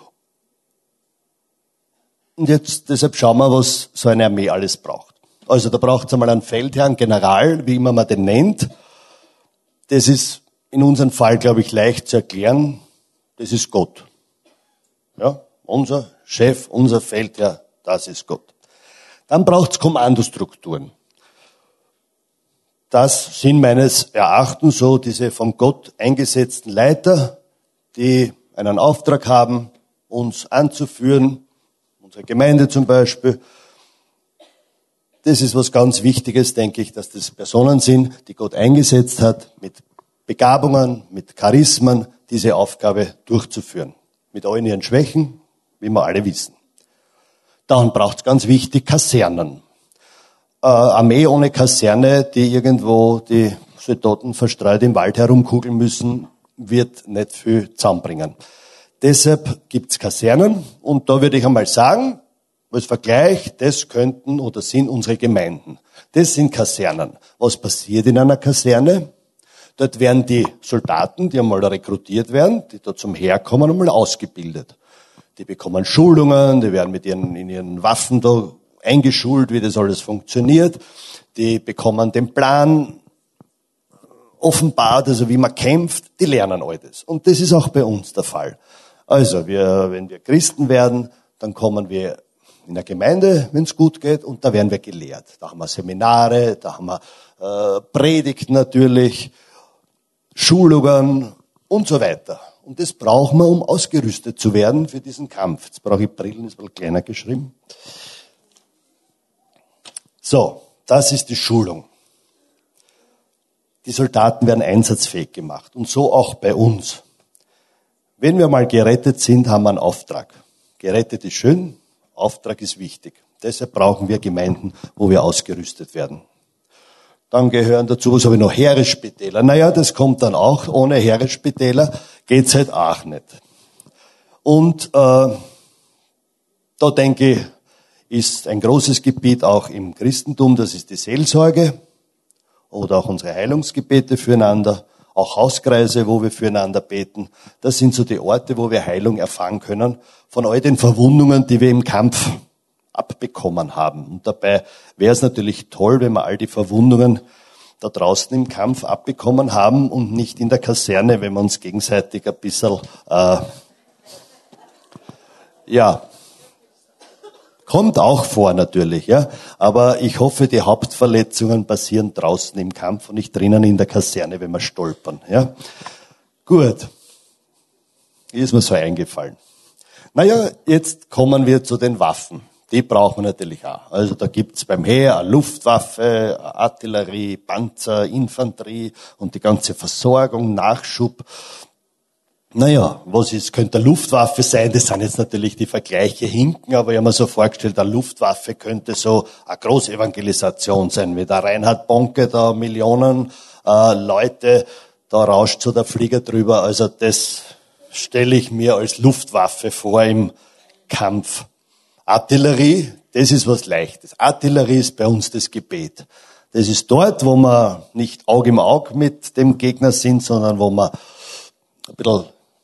Und jetzt, deshalb schauen wir, was so eine Armee alles braucht. Also da braucht es einmal einen Feldherrn, General, wie immer man den nennt. Das ist in unserem Fall, glaube ich, leicht zu erklären. Das ist Gott. Ja, unser Chef, unser Feldherr, das ist Gott. Dann braucht es Kommandostrukturen. Das sind meines Erachtens so diese von Gott eingesetzten Leiter, die einen Auftrag haben, uns anzuführen, unsere Gemeinde zum Beispiel. Das ist was ganz Wichtiges, denke ich, dass das Personen sind, die Gott eingesetzt hat, mit Begabungen, mit Charismen, diese Aufgabe durchzuführen. Mit allen ihren Schwächen, wie wir alle wissen. Dann braucht es ganz wichtig Kasernen. Äh, Armee ohne Kaserne, die irgendwo die Soldaten verstreut im Wald herumkugeln müssen, wird nicht viel zusammenbringen. Deshalb gibt's Kasernen, und da würde ich einmal sagen, als Vergleich, das könnten oder sind unsere Gemeinden. Das sind Kasernen. Was passiert in einer Kaserne? Dort werden die Soldaten, die einmal rekrutiert werden, die da zum Heer kommen, einmal ausgebildet. Die bekommen Schulungen, die werden mit ihren, in ihren Waffen da eingeschult, wie das alles funktioniert. Die bekommen den Plan offenbart, also wie man kämpft, die lernen all das. Und das ist auch bei uns der Fall. Also, wir, wenn wir Christen werden, dann kommen wir in der Gemeinde, wenn es gut geht, und da werden wir gelehrt. Da haben wir Seminare, da haben wir äh, Predigten natürlich, Schulungen und so weiter. Und das brauchen wir, um ausgerüstet zu werden für diesen Kampf. Jetzt brauche ich Brillen, ist ein bisschen kleiner geschrieben. So, das ist die Schulung. Die Soldaten werden einsatzfähig gemacht. Und so auch bei uns. Wenn wir mal gerettet sind, haben wir einen Auftrag. Gerettet ist schön, Auftrag ist wichtig. Deshalb brauchen wir Gemeinden, wo wir ausgerüstet werden. Dann gehören dazu, was habe ich noch, Heeresspitäler. Naja, das kommt dann auch. Ohne Heeresspitäler geht's halt auch nicht. Und äh, Da denke ich, ist ein großes Gebiet auch im Christentum, das ist die Seelsorge oder auch unsere Heilungsgebete füreinander, auch Hauskreise, wo wir füreinander beten. Das sind so die Orte, wo wir Heilung erfahren können von all den Verwundungen, die wir im Kampf abbekommen haben. Und dabei wäre es natürlich toll, wenn wir all die Verwundungen da draußen im Kampf abbekommen haben und nicht in der Kaserne, wenn wir uns gegenseitig ein bisschen, äh, ja, kommt auch vor natürlich, ja. Aber ich hoffe, die Hauptverletzungen passieren draußen im Kampf und nicht drinnen in der Kaserne, wenn wir stolpern, ja. Gut. Ist mir so eingefallen. Naja, jetzt kommen wir zu den Waffen. Die brauchen wir natürlich auch. Also da gibt's beim Heer eine Luftwaffe, eine Artillerie, Panzer, Infanterie und die ganze Versorgung, Nachschub. Naja, was ist, könnte eine Luftwaffe sein? Das sind jetzt natürlich die Vergleiche hinken, aber ich habe mir so vorgestellt, eine Luftwaffe könnte so eine Großevangelisation sein, wie der Reinhard Bonke da Millionen äh, Leute, da rauscht so der Flieger drüber. Also das stelle ich mir als Luftwaffe vor im Kampf. Artillerie, das ist was Leichtes. Artillerie ist bei uns das Gebet. Das ist dort, wo wir nicht Auge im Auge mit dem Gegner sind, sondern wo wir ein bisschen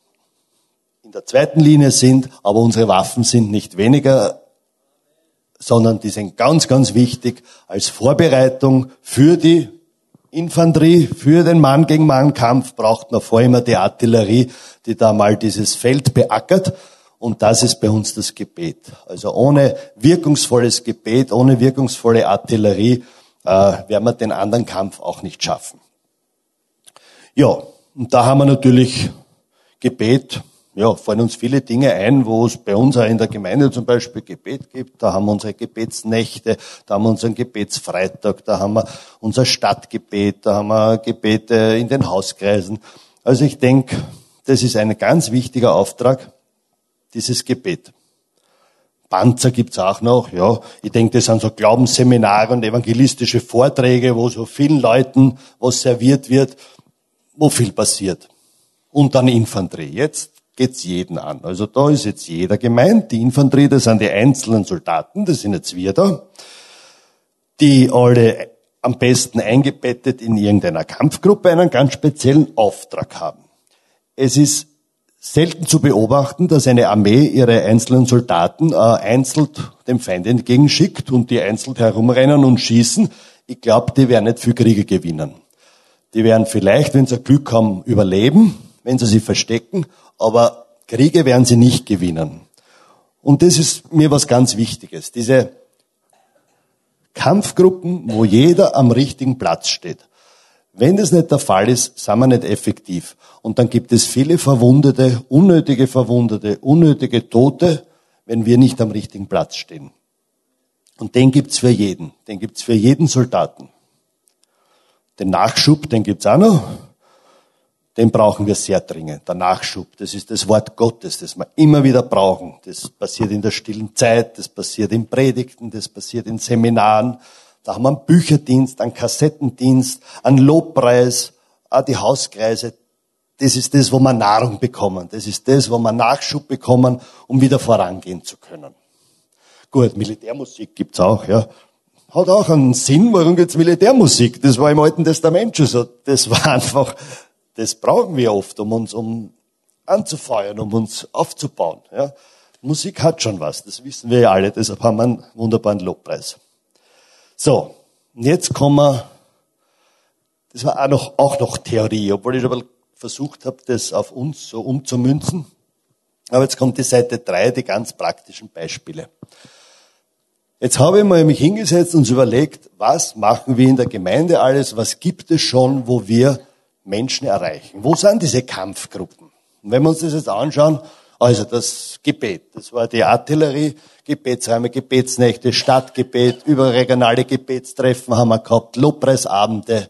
in der zweiten Linie sind, aber unsere Waffen sind nicht weniger, sondern die sind ganz, ganz wichtig als Vorbereitung für die Infanterie, für den Mann-gegen-Mann-Kampf braucht man vor immer die Artillerie, die da mal dieses Feld beackert. Und das ist bei uns das Gebet. Also ohne wirkungsvolles Gebet, ohne wirkungsvolle Artillerie äh, werden wir den anderen Kampf auch nicht schaffen. Ja, und da haben wir natürlich Gebet. Ja, fallen uns viele Dinge ein, wo es bei uns auch in der Gemeinde zum Beispiel Gebet gibt. Da haben wir unsere Gebetsnächte, da haben wir unseren Gebetsfreitag, da haben wir unser Stadtgebet, da haben wir Gebete in den Hauskreisen. Also ich denke, das ist ein ganz wichtiger Auftrag, dieses Gebet. Panzer gibt's auch noch, ja. Ich denke, das sind so Glaubensseminare und evangelistische Vorträge, wo so vielen Leuten was serviert wird, wo viel passiert. Und dann Infanterie. Jetzt geht's jeden an. Also da ist jetzt jeder gemeint. Die Infanterie, das sind die einzelnen Soldaten, das sind jetzt wir da, die alle am besten eingebettet in irgendeiner Kampfgruppe einen ganz speziellen Auftrag haben. Es ist selten zu beobachten, dass eine Armee ihre einzelnen Soldaten äh, einzeln dem Feind entgegenschickt und die einzeln herumrennen und schießen. Ich glaube, die werden nicht viel Kriege gewinnen. Die werden vielleicht, wenn sie Glück haben, überleben, wenn sie sich verstecken, aber Kriege werden sie nicht gewinnen. Und das ist mir was ganz Wichtiges. Diese Kampfgruppen, wo jeder am richtigen Platz steht. Wenn das nicht der Fall ist, sind wir nicht effektiv. Und dann gibt es viele Verwundete, unnötige Verwundete, unnötige Tote, wenn wir nicht am richtigen Platz stehen. Und den gibt's für jeden. Den gibt's für jeden Soldaten. Den Nachschub, den gibt's auch noch. Den brauchen wir sehr dringend. Der Nachschub, das ist das Wort Gottes, das wir immer wieder brauchen. Das passiert in der stillen Zeit, das passiert in Predigten, das passiert in Seminaren. Da haben wir einen Bücherdienst, einen Kassettendienst, einen Lobpreis, auch die Hauskreise. Das ist das, wo wir Nahrung bekommen. Das ist das, wo wir Nachschub bekommen, um wieder vorangehen zu können. Gut, Militärmusik gibt's auch, ja. Hat auch einen Sinn, warum gibt's Militärmusik? Das war im Alten Testament schon so. Das war einfach, das brauchen wir oft, um uns um anzufeuern, um uns aufzubauen, ja. Musik hat schon was, das wissen wir ja alle, deshalb haben wir einen wunderbaren Lobpreis. So, und jetzt kommen wir, das war auch noch, auch noch Theorie, obwohl ich schon mal versucht habe, das auf uns so umzumünzen. Aber jetzt kommt die Seite drei, die ganz praktischen Beispiele. Jetzt habe ich mal mich hingesetzt und überlegt, was machen wir in der Gemeinde alles, was gibt es schon, wo wir Menschen erreichen? Wo sind diese Kampfgruppen? Und wenn wir uns das jetzt anschauen, also das Gebet, das war die Artillerie, Gebetsräume, Gebetsnächte, Stadtgebet, überregionale Gebetstreffen haben wir gehabt, Lobpreisabende,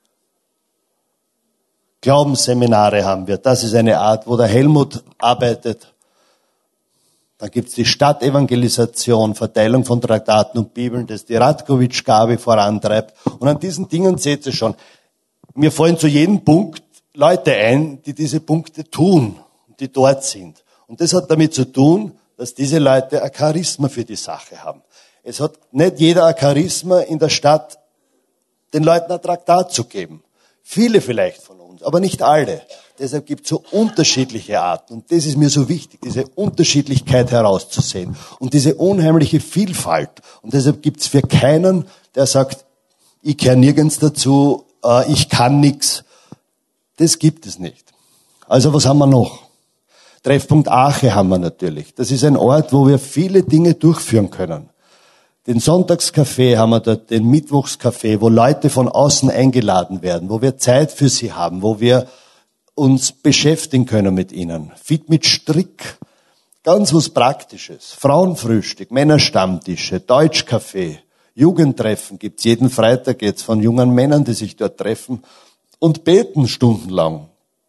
Glaubensseminare haben wir. Das ist eine Art, wo der Helmut arbeitet. Dann gibt's die Stadtevangelisation, Verteilung von Traktaten und Bibeln, das die Ratkovic-Gabe vorantreibt. Und an diesen Dingen seht ihr schon, mir fallen zu jedem Punkt Leute ein, die diese Punkte tun, die dort sind. Und das hat damit zu tun, dass diese Leute ein Charisma für die Sache haben. Es hat nicht jeder ein Charisma in der Stadt, den Leuten ein Traktat zu geben. Viele vielleicht von uns, aber nicht alle. Deshalb gibt es so unterschiedliche Arten. Und das ist mir so wichtig, diese Unterschiedlichkeit herauszusehen. Und diese unheimliche Vielfalt. Und deshalb gibt es für keinen, der sagt, ich gehöre nirgends dazu, äh, ich kann nichts. Das gibt es nicht. Also was haben wir noch? Treffpunkt Ache haben wir natürlich. Das ist ein Ort, wo wir viele Dinge durchführen können. Den Sonntagskaffee haben wir dort, den Mittwochskaffee, wo Leute von außen eingeladen werden, wo wir Zeit für sie haben, wo wir uns beschäftigen können mit ihnen. Fit mit Strick, ganz was Praktisches. Frauenfrühstück, Männerstammtische, Deutschkaffee, Jugendtreffen gibt's jeden Freitag jetzt von jungen Männern, die sich dort treffen und beten stundenlang.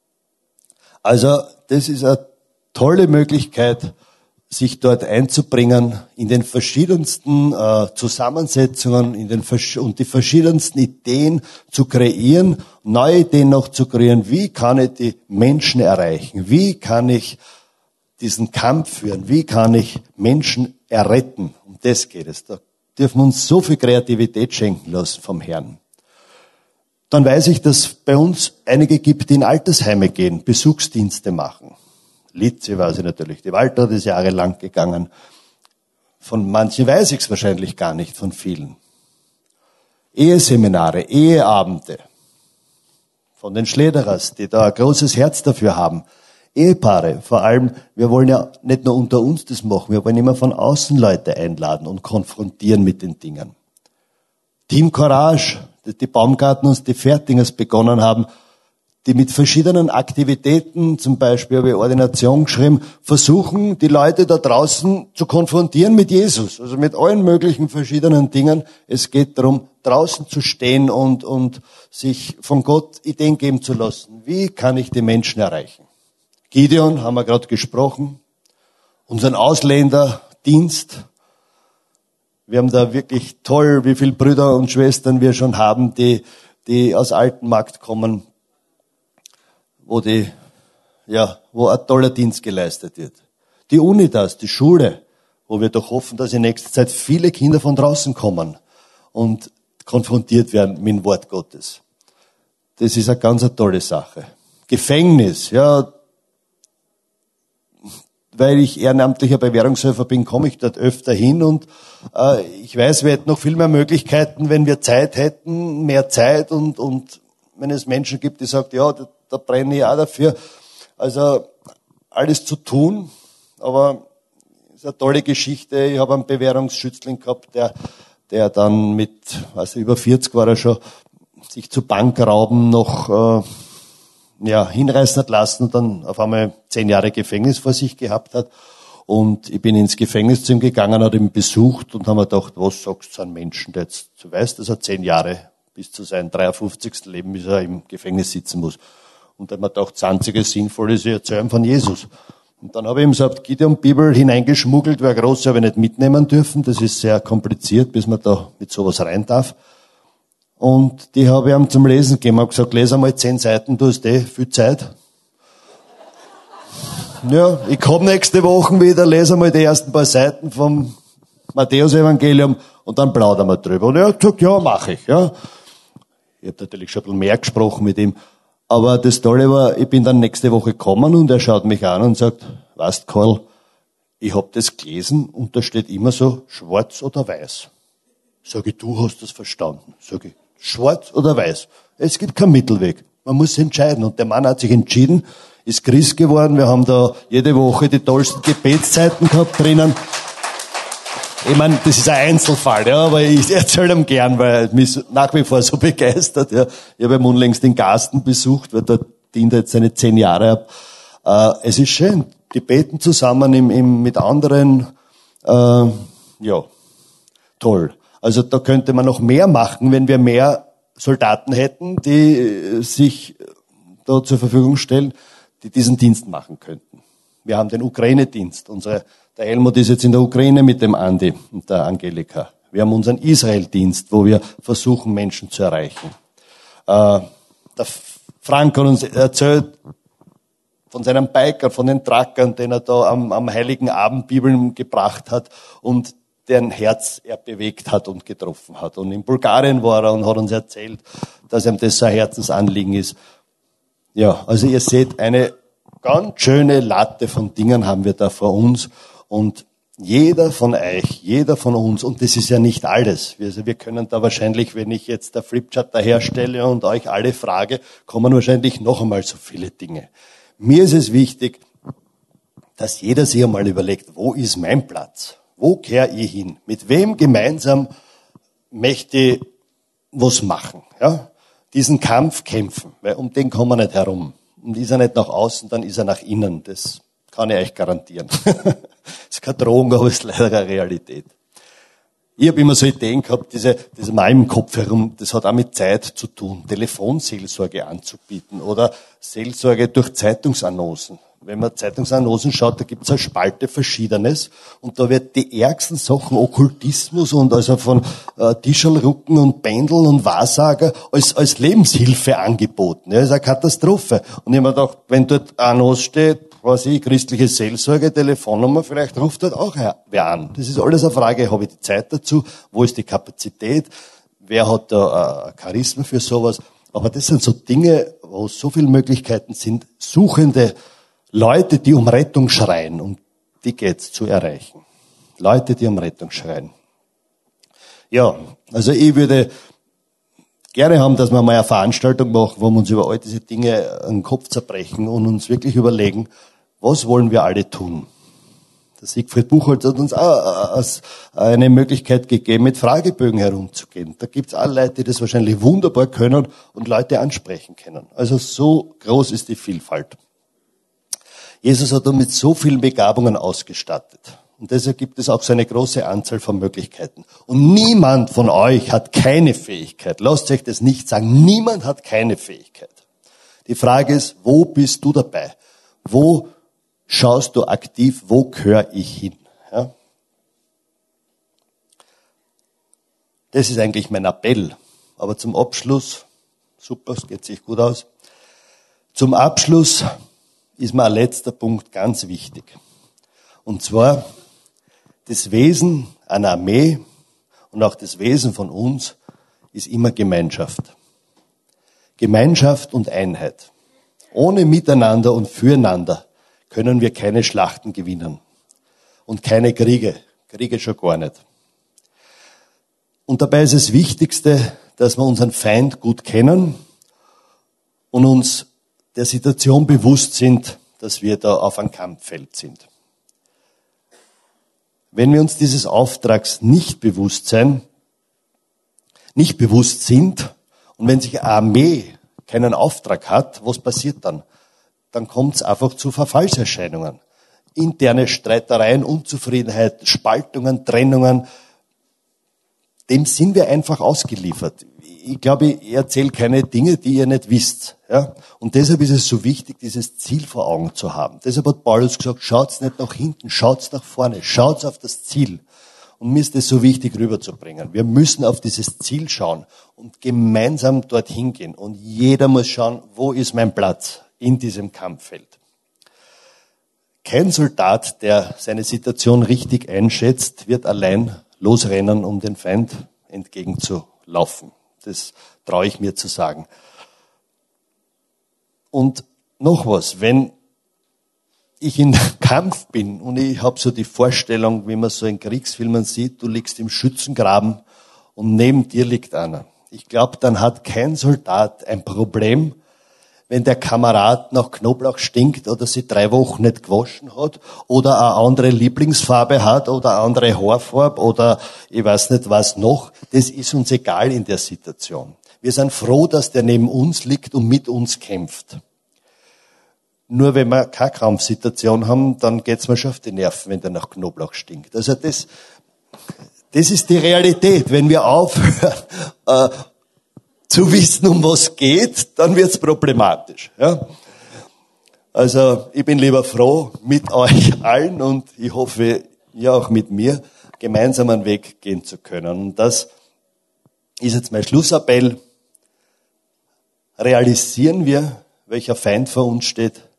Also das ist eine tolle Möglichkeit, sich dort einzubringen in den verschiedensten äh, Zusammensetzungen in den vers- und die verschiedensten Ideen zu kreieren, neue Ideen noch zu kreieren. Wie kann ich die Menschen erreichen? Wie kann ich diesen Kampf führen? Wie kann ich Menschen erretten? Um das geht es. Da dürfen wir uns so viel Kreativität schenken lassen vom Herrn. Dann weiß ich, dass bei uns einige gibt, die in Altersheime gehen, Besuchsdienste machen. Litze weiß ich natürlich, die Walter ist jahrelang gegangen. Von manchen weiß ich es wahrscheinlich gar nicht, von vielen. Eheseminare, Eheabende. Von den Schlederers, die da ein großes Herz dafür haben. Ehepaare, vor allem, wir wollen ja nicht nur unter uns das machen, wir wollen immer von außen Leute einladen und konfrontieren mit den Dingen. Team Courage, die Baumgarten und die Fertingers begonnen haben, die mit verschiedenen Aktivitäten, zum Beispiel habe ich Ordination geschrieben, versuchen, die Leute da draußen zu konfrontieren mit Jesus, also mit allen möglichen verschiedenen Dingen. Es geht darum, draußen zu stehen und, und sich von Gott Ideen geben zu lassen. Wie kann ich die Menschen erreichen? Gideon, haben wir gerade gesprochen, unseren Ausländerdienst. Wir haben da wirklich toll, wie viele Brüder und Schwestern wir schon haben, die, die aus Altenmarkt kommen, wo die, ja, wo ein toller Dienst geleistet wird. Die Unitas, die Schule, wo wir doch hoffen, dass in nächster Zeit viele Kinder von draußen kommen und konfrontiert werden mit dem Wort Gottes. Das ist eine ganz eine tolle Sache. Gefängnis, ja, weil ich ehrenamtlicher Bewährungshelfer bin, komme ich dort öfter hin und äh, ich weiß, wir hätten noch viel mehr Möglichkeiten, wenn wir Zeit hätten, mehr Zeit und, und wenn es Menschen gibt, die sagen, ja, da, da brenne ich auch dafür. Also alles zu tun, aber es ist eine tolle Geschichte. Ich habe einen Bewährungsschützling gehabt, der, der dann mit, also über vierzig war er schon, sich zu Bankrauben noch äh, ja, hinreißen hat lassen und dann auf einmal zehn Jahre Gefängnis vor sich gehabt hat. Und ich bin ins Gefängnis zu ihm gegangen, hat ihn besucht und haben mir gedacht, was sagst du zu einem Menschen, der jetzt, du weißt, dass er zehn Jahre bis zu seinem dreiundfünfzigsten Leben, bis er im Gefängnis sitzen muss. Und dann hat man gedacht, das einzige Sinnvolle ist, ich erzähle von Jesus. Und dann habe ich ihm so eine Gideon-Bibel hineingeschmuggelt, weil eine große habe ich nicht mitnehmen dürfen. Das ist sehr kompliziert, bis man da mit sowas rein darf. Und die habe ich ihm zum Lesen gegeben. Ich habe gesagt, lese einmal zehn Seiten, du hast eh viel Zeit. Ja, ich komme nächste Woche wieder, lese einmal die ersten paar Seiten vom Matthäus-Evangelium und dann plaudern wir drüber. Und er hat gesagt, ja, mache ich. Ja. Ich habe natürlich schon ein bisschen mehr gesprochen mit ihm. Aber das Tolle war, ich bin dann nächste Woche gekommen und er schaut mich an und sagt, weißt Karl, ich habe das gelesen und da steht immer so schwarz oder weiß. Sag ich, du hast das verstanden. Sag ich, schwarz oder weiß. Es gibt keinen Mittelweg. Man muss sich entscheiden. Und der Mann hat sich entschieden, ist Christ geworden. Wir haben da jede Woche die tollsten Gebetszeiten gehabt drinnen. Ich meine, das ist ein Einzelfall, ja, aber ich erzähle ihm gern, weil er mich nach wie vor so begeistert. Ja. Ich habe ihm unlängst den Garsten besucht, weil dort dient er jetzt seine zehn Jahre ab. Äh, es ist schön. Die beten zusammen im, im, mit anderen. Äh, ja, toll. Also da könnte man noch mehr machen, wenn wir mehr Soldaten hätten, die sich da zur Verfügung stellen, die diesen Dienst machen könnten. Wir haben den Ukraine-Dienst. Unsere, der Helmut ist jetzt in der Ukraine mit dem Andi und der Angelika. Wir haben unseren Israel-Dienst, wo wir versuchen, Menschen zu erreichen. Äh, der Frank hat uns erzählt, von seinen Bikern, von den Truckern, den er da am, am Heiligen Abend Bibeln gebracht hat und deren Herz er bewegt hat und getroffen hat. Und in Bulgarien war er und hat uns erzählt, dass ihm das so ein Herzensanliegen ist. Ja, also ihr seht, eine ganz schöne Latte von Dingen haben wir da vor uns und jeder von euch, jeder von uns, und das ist ja nicht alles. Also wir können da wahrscheinlich, wenn ich jetzt der Flipchart daherstelle und euch alle frage, kommen wahrscheinlich noch einmal so viele Dinge. Mir ist es wichtig, dass jeder sich einmal überlegt, wo ist mein Platz? Wo kehre ich hin? Mit wem gemeinsam möchte ich was machen? Ja? Diesen Kampf kämpfen, weil um den kommen wir nicht herum. Und ist er nicht nach außen, dann ist er nach innen. Das kann ich euch garantieren. Das ist keine Drohung, aber es ist leider eine Realität. Ich habe immer so Ideen gehabt, diese, diese mal im Kopf herum, das hat auch mit Zeit zu tun, Telefonseelsorge anzubieten oder Seelsorge durch Zeitungsannoncen. Wenn man Zeitungsannoncen schaut, da gibt es eine Spalte Verschiedenes und da wird die ärgsten Sachen, Okkultismus und also von äh, Tischelrucken und Pendeln und Wahrsager als, als Lebenshilfe angeboten. Ja, das ist eine Katastrophe. Und ich habe mir gedacht, wenn dort eine Annonce steht, was ich, christliche Seelsorge, Telefonnummer, vielleicht ruft dort auch wer an. Das ist alles eine Frage, habe ich die Zeit dazu, wo ist die Kapazität, wer hat da äh, Charisma für sowas. Aber das sind so Dinge, wo so viele Möglichkeiten sind, Suchende, Leute, die um Rettung schreien, um die geht's zu erreichen. Leute, die um Rettung schreien. Ja, also ich würde gerne haben, dass wir mal eine Veranstaltung machen, wo wir uns über all diese Dinge den Kopf zerbrechen und uns wirklich überlegen, was wollen wir alle tun? Der Siegfried Buchholz hat uns auch eine Möglichkeit gegeben, mit Fragebögen herumzugehen. Da gibt's auch Leute, die das wahrscheinlich wunderbar können und Leute ansprechen können. Also so groß ist die Vielfalt. Jesus hat uns mit so vielen Begabungen ausgestattet. Und deshalb gibt es auch so eine große Anzahl von Möglichkeiten. Und niemand von euch hat keine Fähigkeit. Lasst euch das nicht sagen. Niemand hat keine Fähigkeit. Die Frage ist, wo bist du dabei? Wo schaust du aktiv? Wo gehöre ich hin? Ja? Das ist eigentlich mein Appell. Aber zum Abschluss, super, es geht sich gut aus. Zum Abschluss ist mir ein letzter Punkt ganz wichtig. Und zwar, das Wesen einer Armee und auch das Wesen von uns ist immer Gemeinschaft. Gemeinschaft und Einheit. Ohne Miteinander und Füreinander können wir keine Schlachten gewinnen. Und keine Kriege. Kriege schon gar nicht. Und dabei ist das Wichtigste, dass wir unseren Feind gut kennen und uns der Situation bewusst sind, dass wir da auf einem Kampffeld sind. Wenn wir uns dieses Auftrags nicht bewusst sein, nicht bewusst sind und wenn sich eine Armee keinen Auftrag hat, was passiert dann? Dann kommt es einfach zu Verfallserscheinungen. Interne Streitereien, Unzufriedenheit, Spaltungen, Trennungen. Dem sind wir einfach ausgeliefert. Ich glaube, ich erzähle keine Dinge, die ihr nicht wisst. Ja? Und deshalb ist es so wichtig, dieses Ziel vor Augen zu haben. Deshalb hat Paulus gesagt, schaut's nicht nach hinten, schaut's nach vorne, schaut's auf das Ziel. Und mir ist es so wichtig rüberzubringen. Wir müssen auf dieses Ziel schauen und gemeinsam dorthin gehen. Und jeder muss schauen, wo ist mein Platz in diesem Kampffeld. Kein Soldat, der seine Situation richtig einschätzt, wird allein losrennen, um den Feind entgegenzulaufen. Das traue ich mir zu sagen. Und noch was, wenn ich in Kampf bin und ich habe so die Vorstellung, wie man so in Kriegsfilmen sieht, du liegst im Schützengraben und neben dir liegt einer. Ich glaube, dann hat kein Soldat ein Problem, wenn der Kamerad nach Knoblauch stinkt oder sie drei Wochen nicht gewaschen hat oder eine andere Lieblingsfarbe hat oder eine andere Haarfarbe oder ich weiß nicht was noch. Das ist uns egal in der Situation. Wir sind froh, dass der neben uns liegt und mit uns kämpft. Nur wenn wir keine Kampfsituation haben, dann geht's mir schon auf die Nerven, wenn der nach Knoblauch stinkt. Also das, das ist die Realität. Wenn wir aufhören, äh, zu wissen, um was geht, dann wird's problematisch. Ja? Also ich bin lieber froh mit euch allen und ich hoffe, ihr auch mit mir, gemeinsam einen Weg gehen zu können. Und das ist jetzt mein Schlussappell. Realisieren wir, welcher Feind vor uns steht.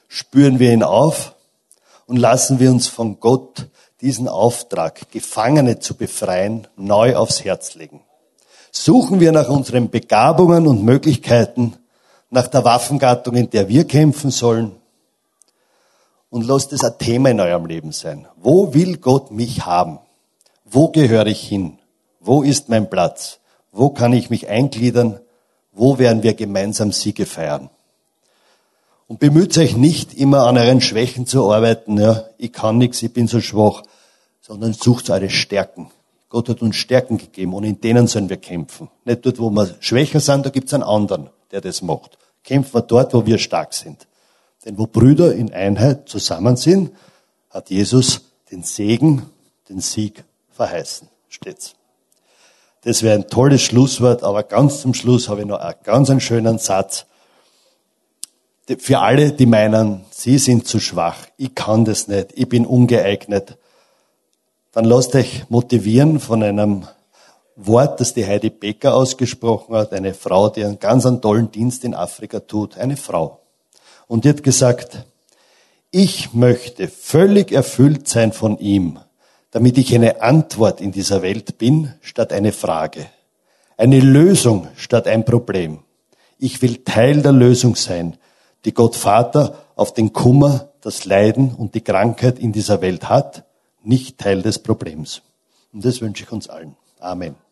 spüren wir ihn auf und lassen wir uns von Gott diesen Auftrag, Gefangene zu befreien, neu aufs Herz legen. Suchen wir nach unseren Begabungen und Möglichkeiten, nach der Waffengattung, in der wir kämpfen sollen. Und lasst es ein Thema in eurem Leben sein. Wo will Gott mich haben? Wo gehöre ich hin? Wo ist mein Platz? Wo kann ich mich eingliedern? Wo werden wir gemeinsam Siege feiern? Und bemüht euch nicht immer an euren Schwächen zu arbeiten. Ja, ich kann nichts, ich bin so schwach. Sondern sucht eure Stärken. Gott hat uns Stärken gegeben und in denen sollen wir kämpfen. Nicht dort, wo wir schwächer sind, da gibt es einen anderen, der das macht. Kämpfen wir dort, wo wir stark sind. Denn wo Brüder in Einheit zusammen sind, hat Jesus den Segen, den Sieg verheißen. Steht's. Das wäre ein tolles Schlusswort, aber ganz zum Schluss habe ich noch einen ganz einen schönen Satz. Für alle, die meinen, sie sind zu schwach, ich kann das nicht, ich bin ungeeignet, dann lasst euch motivieren von einem Wort, das die Heidi Becker ausgesprochen hat, eine Frau, die einen ganz einen tollen Dienst in Afrika tut, eine Frau. Und die hat gesagt, ich möchte völlig erfüllt sein von ihm, damit ich eine Antwort in dieser Welt bin, statt eine Frage. Eine Lösung statt ein Problem. Ich will Teil der Lösung sein, die Gott Vater auf den Kummer, das Leiden und die Krankheit in dieser Welt hat, nicht Teil des Problems. Und das wünsche ich uns allen. Amen.